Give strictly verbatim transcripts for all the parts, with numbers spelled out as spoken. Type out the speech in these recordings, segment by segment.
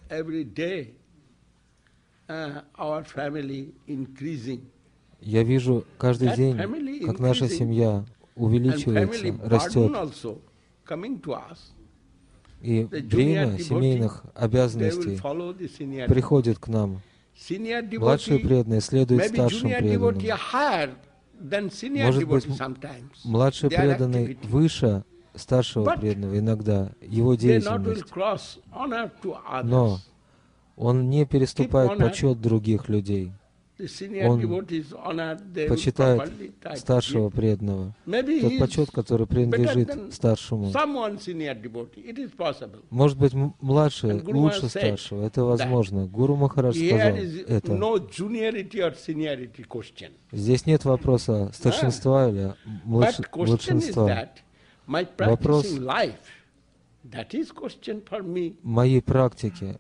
Я вижу каждый день, как наша семья увеличивается, растет. И бремя семейных обязанностей приходит к нам. Младшие преданные следуют старшим преданным. Может быть, младший преданный выше старшего преданного иногда, его деятельность. Но он не переступает почет других людей. Он почитает старшего преданного, тот почет, который принадлежит старшему. Может быть, младший лучше старшего, это возможно. Гуру Махарадж сказал это. Здесь нет вопроса старшинства или младшинства. Вопрос моей практики.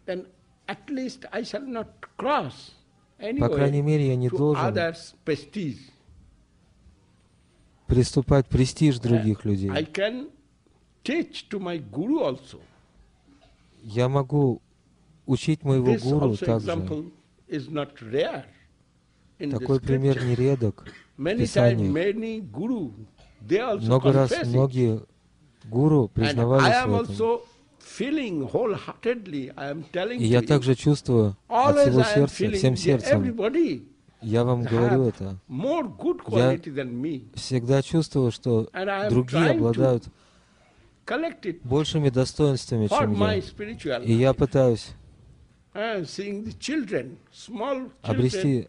По крайней мере, я не должен приступать к престиж других людей. Я могу учить моего гуру также. Такой пример нередок в Писании. Много раз многие гуру признавались в этом. И я также чувствую от всего сердца, всем сердцем, я вам говорю это, я всегда чувствую, что другие обладают большими достоинствами, чем я. И я пытаюсь обрести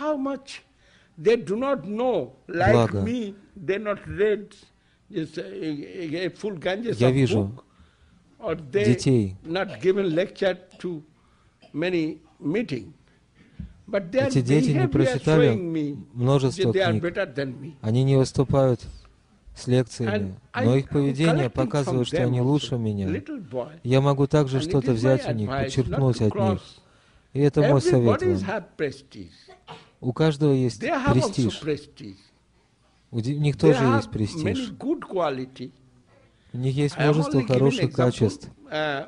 благо. Я вижу детей. Эти дети не прочитали множество книг. Они не выступают с лекциями, но их поведение показывает, что они лучше меня. Я могу также что-то взять у них, почерпнуть от них. И это мой совет вам. У каждого есть престиж. У них тоже есть престиж. У них есть множество хороших качеств. Я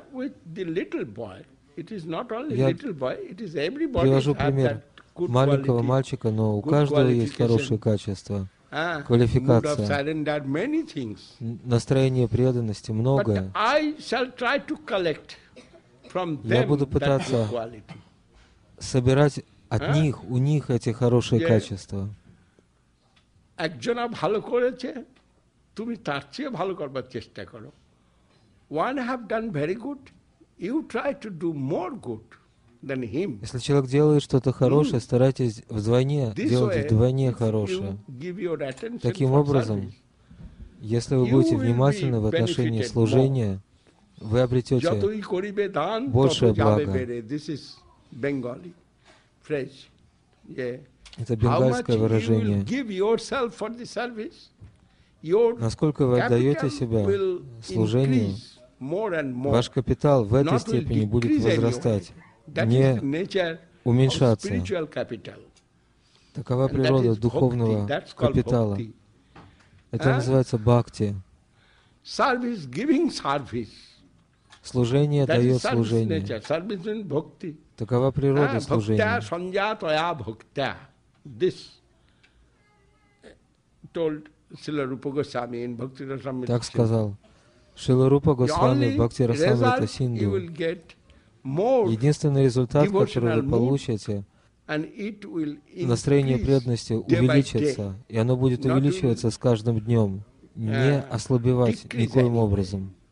привожу пример маленького мальчика, но у каждого есть хорошие качества, квалификация, настроение преданности, многое. Я буду пытаться собирать от них, у них эти хорошие качества. তুমি তার চেয়ে ভালো করবার চেষ্টা করো one have done very good you try to do more good than him. Если человек делает что-то хорошее, старайтесь вдвойне делать вдвойне хорошее. Таким образом, если вы будете внимательны в отношении служения, вы обретете большее благо. Это бенгальское выражение. Насколько вы отдаете себя служению, ваш капитал в этой степени будет возрастать, не уменьшаться. Такова природа духовного капитала. Это называется бхакти. Служение дает служение. Такова природа служения. Так сказал Шрила Рупа Госвами в Бхакти-расамрita Синду. Единственный результат, который вы получите, настроение преданности увеличится, и оно будет увеличиваться с каждым днем, не ослабевать никоим образом.